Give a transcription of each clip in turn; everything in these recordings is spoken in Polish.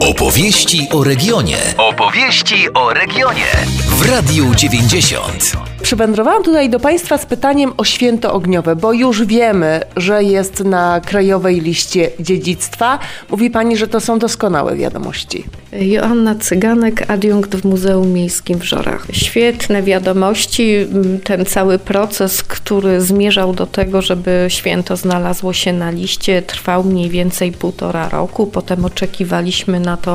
Opowieści o regionie. Opowieści o regionie. W Radiu 90. Przywędrowałam tutaj do Państwa z pytaniem o Święto Ogniowe, bo już wiemy, że jest na krajowej liście dziedzictwa. Mówi Pani, że to są doskonałe wiadomości. Joanna Cyganek, adiunkt w Muzeum Miejskim w Żorach. Świetne wiadomości. Ten cały proces, który zmierzał do tego, żeby święto znalazło się na liście, trwał mniej więcej 1,5 roku. Potem oczekiwaliśmy na to,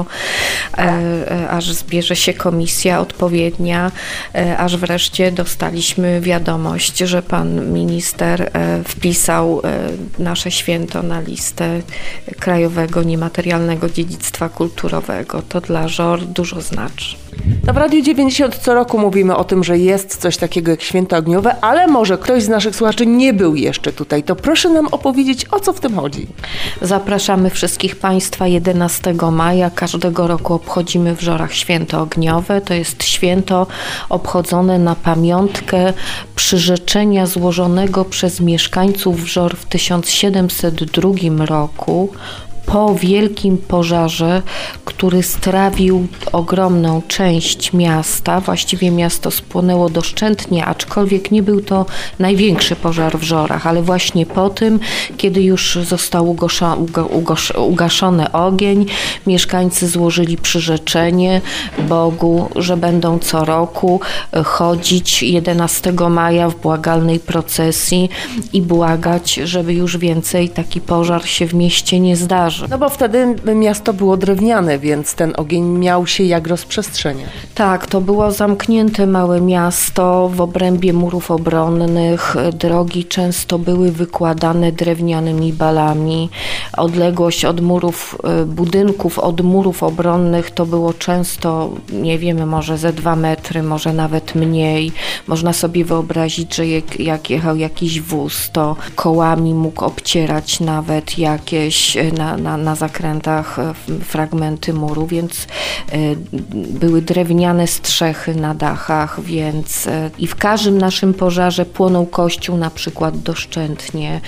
aż zbierze się komisja odpowiednia, aż wreszcie dostaliśmy wiadomość, że pan minister wpisał nasze święto na listę Krajowego Niematerialnego Dziedzictwa Kulturowego. To dla Żor dużo znaczy. No w Radiu 90 co roku mówimy o tym, że jest coś takiego jak Święto Ogniowe, ale może ktoś z naszych słuchaczy nie był jeszcze tutaj. To proszę nam opowiedzieć, o co w tym chodzi. Zapraszamy wszystkich Państwa 11 maja. Każdego roku obchodzimy w Żorach Święto Ogniowe. To jest święto obchodzone na pamiątkę przyrzeczenia złożonego przez mieszkańców Żor w 1702 roku po wielkim pożarze, który strawił ogromną część miasta. Właściwie miasto spłonęło doszczętnie, aczkolwiek nie był to największy pożar w Żorach, ale właśnie po tym, kiedy już został ugaszony ogień, mieszkańcy złożyli przyrzeczenie Bogu, że będą co roku chodzić 11 maja w błagalnej procesji i błagać, żeby już więcej taki pożar się w mieście nie zdarzył. No bo wtedy miasto było drewniane, więc ten ogień miał się jak rozprzestrzeniać. Tak, to było zamknięte małe miasto w obrębie murów obronnych. Drogi często były wykładane drewnianymi balami. Odległość od murów, budynków od murów obronnych to było często, nie wiemy, może ze 2 metry, może nawet mniej. Można sobie wyobrazić, że jak jechał jakiś wóz, to kołami mógł obcierać nawet jakieś na zakrętach fragmenty muru, więc były drewniane strzechy na dachach, więc i w każdym naszym pożarze płonął kościół na przykład doszczętnie,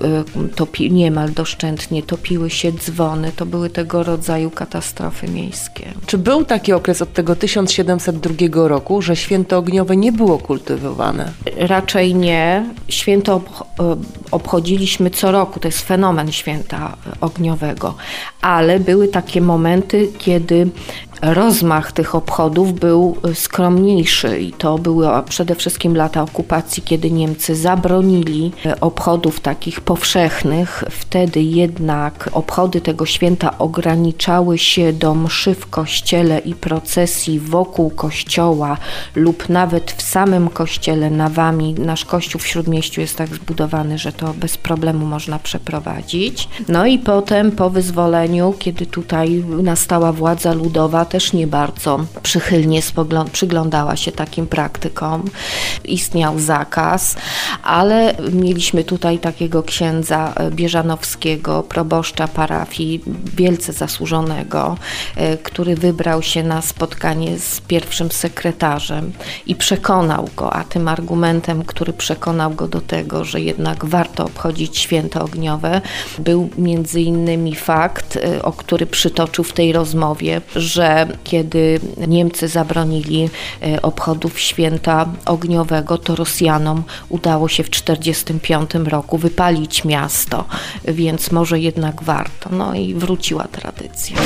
niemal doszczętnie, topiły się dzwony, to były tego rodzaju katastrofy miejskie. Czy był taki okres od tego 1702 roku, że Święto Ogniowe nie było kultywowane? Raczej nie. Święto obchodziliśmy co roku, to jest fenomen Święta Ogniowego, ale były takie momenty, kiedy rozmach tych obchodów był skromniejszy i to były przede wszystkim lata okupacji, kiedy Niemcy zabronili obchodów takich powszechnych. Wtedy jednak obchody tego święta ograniczały się do mszy w kościele i procesji wokół kościoła lub nawet w samym kościele nawami. Nasz kościół w Śródmieściu jest tak zbudowany, że to bez problemu można przeprowadzić. No i potem po wyzwoleniu, kiedy tutaj nastała władza ludowa, też nie bardzo przychylnie przyglądała się takim praktykom. Istniał zakaz, ale mieliśmy tutaj takiego księdza Bieżanowskiego, proboszcza parafii, wielce zasłużonego, który wybrał się na spotkanie z pierwszym sekretarzem i przekonał go, a tym argumentem, który przekonał go do tego, że jednak warto obchodzić Święto Ogniowe, był między innymi fakt, o który przytoczył w tej rozmowie, że kiedy Niemcy zabronili obchodów Święta Ogniowego, to Rosjanom udało się w 1945 roku wypalić miasto, więc może jednak warto. No i wróciła tradycja.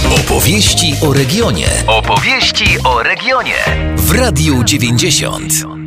Opowieści o regionie. Opowieści o regionie. W Radiu 90.